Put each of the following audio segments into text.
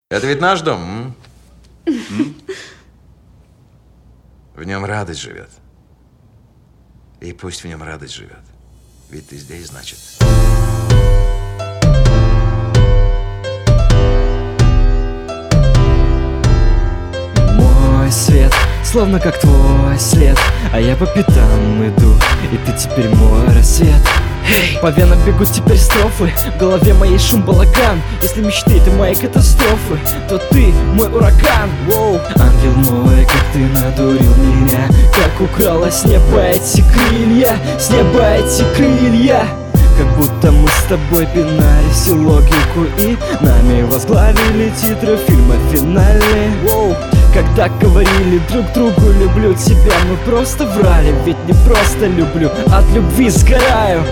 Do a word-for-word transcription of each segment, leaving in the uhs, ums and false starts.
Это ведь наш дом, м? М? В нем радость живет. И пусть в нем радость живет. Ведь ты здесь, значит. Мой свет, словно как твой след, а я по пятам иду, и ты теперь мой рассвет. По венам бегут теперь строфы, в голове моей шум балаган. Если мечты ты мои катастрофы, то ты мой ураган. Воу. Ангел мой, как ты надурил меня, как украла с неба эти крылья, с неба эти крылья. Как будто мы с тобой пинали всю логику и нами возглавили титры фильма финальные. Воу. Когда говорили друг другу люблю тебя, мы просто врали, ведь не просто люблю, от любви сгораю.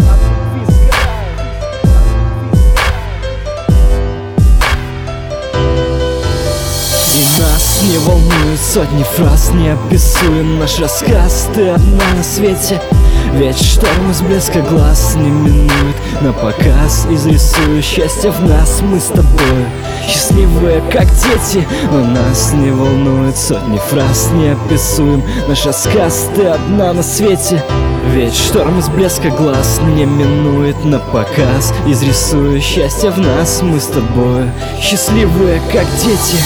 И нас не волнуют сотни фраз, не описуем наш рассказ. Ты одна на свете, ведь шторм из блеска глаз не минует на показ. Изрисую счастье в нас, мы с тобой счастливые, как дети. Но нас не волнует сотни фраз, не описуем наш рассказ. Ты одна на свете, ведь шторм из блеска глаз не минует на показ. Изрисую счастье в нас, мы с тобой счастливые, как дети.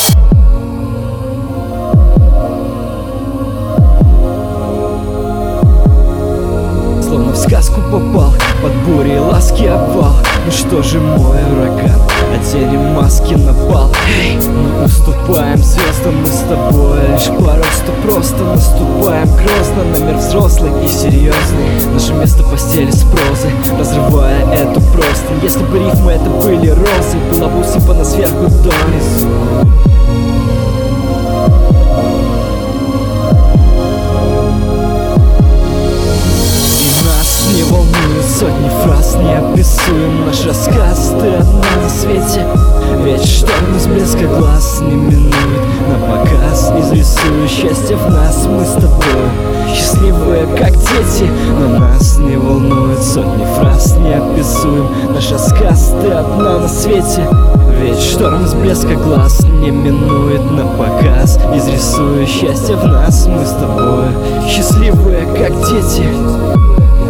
Словно в сказку попал, под бурей ласки обвал. Ну что же мой ураган, одели маски на бал. Мы уступаем звездам, мы с тобой лишь по росту. Просто наступаем грозно на мир взрослый и серьезный. Наше место в постели с прозой, разрывая эту простынь. Если бы рифмы это были розы, была бы усыпана сверху донизу. Не волнует сотни фраз, не описуем наш рассказ. Ты одна на свете, ведь шторм из блеска глаз не минует на показ. Изрисую счастье в нас, мы с тобой счастливые, как дети. Но нас не волнует сотни фраз, не описуем наш рассказ. Ты одна на свете, ведь шторм из блеска глаз не минует на показ. Изрисую счастье в нас, мы с тобой счастливые, как дети.